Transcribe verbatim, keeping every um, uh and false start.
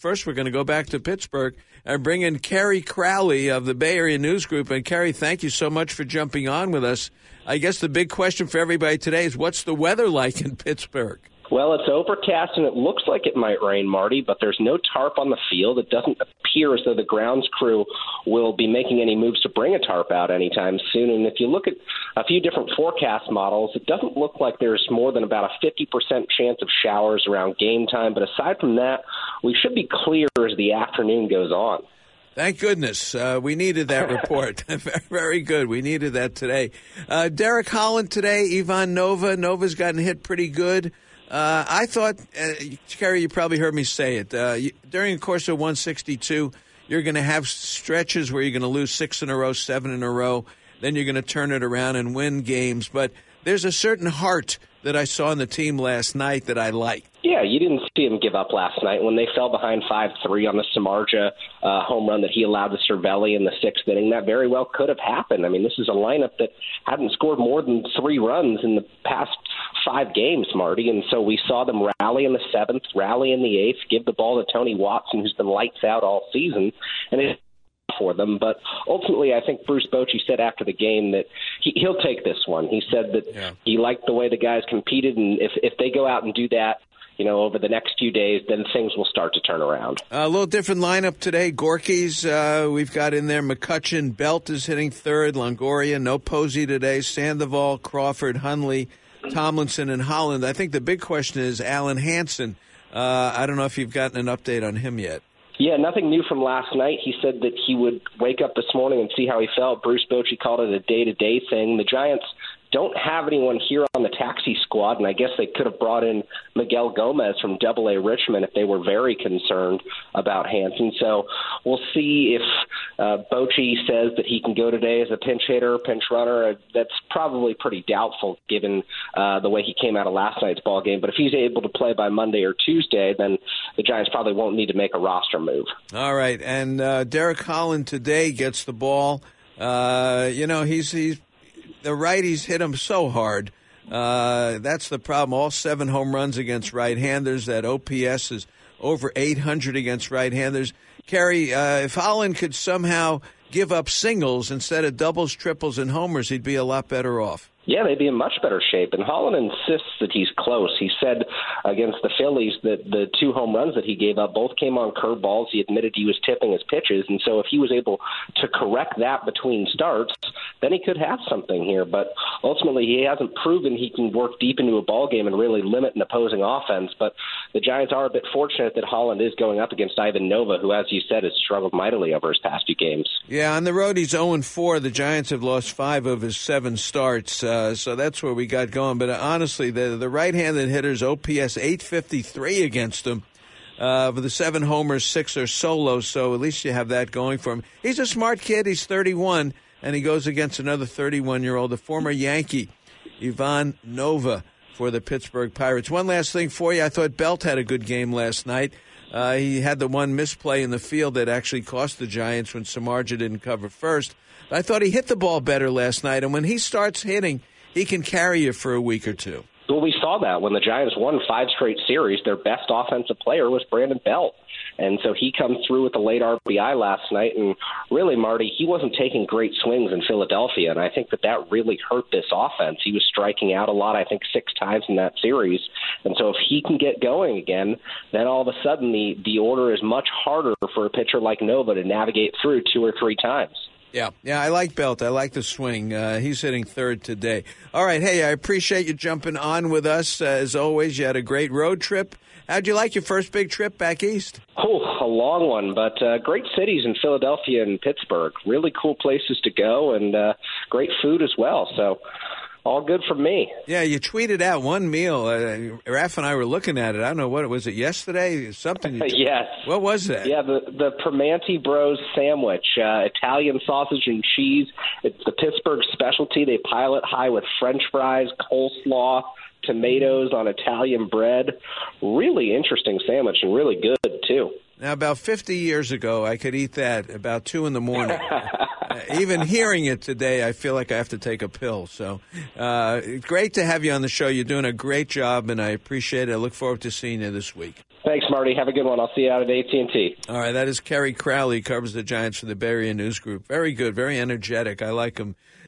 first we're going to go back to Pittsburgh and bring in Kerry Crowley of the Bay Area News Group. And, Kerry, thank you so much for jumping on with us. I guess the big question for everybody today is, what's the weather like in Pittsburgh? Well, it's overcast, and it looks like it might rain, Marty, but there's no tarp on the field. It doesn't appear as though the grounds crew will be making any moves to bring a tarp out anytime soon. And if you look at a few different forecast models, it doesn't look like there's more than about a fifty percent chance of showers around game time. But aside from that, we should be clear as the afternoon goes on. Thank goodness. Uh, we needed that report. Very good. We needed that today. Uh, Derek Holland today, Ivan Nova. Nova's gotten hit pretty good. Uh, I thought, uh, Kerry, you probably heard me say it. Uh, you, during the course of one sixty-two, you're going to have stretches where you're going to lose six in a row, seven in a row. Then you're going to turn it around and win games. But there's a certain heart that I saw in the team last night that I liked. Yeah, you didn't see him give up last night when they fell behind five three on the Samardzija uh, home run that he allowed to Cervelli in the sixth inning. That very well could have happened. I mean, this is a lineup that hadn't scored more than three runs in the past five games, Marty, and so we saw them rally in the seventh, rally in the eighth, give the ball to Tony Watson, who's been lights out all season, and it for them. But ultimately, I think Bruce Bochy said after the game that he, he'll take this one. He said that yeah. he liked the way the guys competed, and if, if they go out and do that, you know, over the next few days, then things will start to turn around. A little different lineup today. Gorky's, uh, we've got in there McCutchen. Belt is hitting third. Longoria, no Posey today. Sandoval, Crawford, Hundley, Tomlinson, and Holland. I think the big question is Alan Hansen. Uh, I don't know if you've gotten an update on him yet. Yeah, nothing new from last night. He said that he would wake up this morning and see how he felt. Bruce Bochy called it a day-to-day thing. The Giants don't have anyone here on the taxi squad, and I guess they could have brought in Miguel Gomez from Double A Richmond if they were very concerned about Hansen. So we'll see if uh, Bochy says that he can go today as a pinch hitter, pinch runner. That's probably pretty doubtful given uh, the way he came out of last night's ball game. But if he's able to play by Monday or Tuesday, then the Giants probably won't need to make a roster move. All right, and uh, Derek Holland today gets the ball. Uh, you know, he's he's the righties hit him so hard. Uh, that's the problem. All seven home runs against right-handers. That O P S is over eight hundred against right-handers. Kerry, uh, if Holland could somehow give up singles instead of doubles, triples, and homers, he'd be a lot better off. Yeah, they'd be in much better shape. And Holland insists that he's close. He said against the Phillies that the two home runs that he gave up both came on curveballs. He admitted he was tipping his pitches. And so if he was able to correct that between starts, then he could have something here. But ultimately, he hasn't proven he can work deep into a ball game and really limit an opposing offense. But the Giants are a bit fortunate that Holland is going up against Ivan Nova, who, as you said, has struggled mightily over his past few games. Yeah, on the road, he's oh and four. The Giants have lost five of his seven starts. Uh, so that's where we got going. But uh, honestly, the the right-handed hitters, O P S eight fifty-three against him. Uh, for the seven homers, six are solos, so at least you have that going for him. He's a smart kid. He's thirty-one, and he goes against another thirty-one-year-old, the former Yankee, Ivan Nova, for the Pittsburgh Pirates. One last thing for you. I thought Belt had a good game last night. Uh, he had the one misplay in the field that actually cost the Giants when Samardzija didn't cover first. But I thought he hit the ball better last night, and when he starts hitting, he can carry you for a week or two. Well, we saw that when the Giants won five straight series. Their best offensive player was Brandon Belt. And so he comes through with a late R B I last night. And really, Marty, he wasn't taking great swings in Philadelphia. And I think that that really hurt this offense. He was striking out a lot, I think six times in that series. And so if he can get going again, then all of a sudden the, the order is much harder for a pitcher like Nova to navigate through two or three times. Yeah, yeah, I like Belt. I like the swing. Uh, he's hitting third today. All right, hey, I appreciate you jumping on with us. Uh, as always, you had a great road trip. How'd you like your first big trip back east? Oh, a long one, but uh, great cities in Philadelphia and Pittsburgh. Really cool places to go and uh, great food as well. So all good for me. Yeah, you tweeted out one meal. Uh, Raph and I were looking at it. I don't know what it was. It yesterday? Something. You t- yes. What was that? Yeah, the the Primanti Bros sandwich, uh, Italian sausage and cheese. It's the Pittsburgh specialty. They pile it high with French fries, coleslaw, tomatoes on Italian bread. Really interesting sandwich and really good too. Now, about fifty years ago, I could eat that about two in the morning. uh, even hearing it today, I feel like I have to take a pill. So uh, great to have you on the show. You're doing a great job, and I appreciate it. I look forward to seeing you this week. Thank Thanks, Marty. Have a good one. I'll see you out at A T and T. All right, that is Kerry Crowley, covers the Giants for the Bay Area News Group. Very good, very energetic. I like him.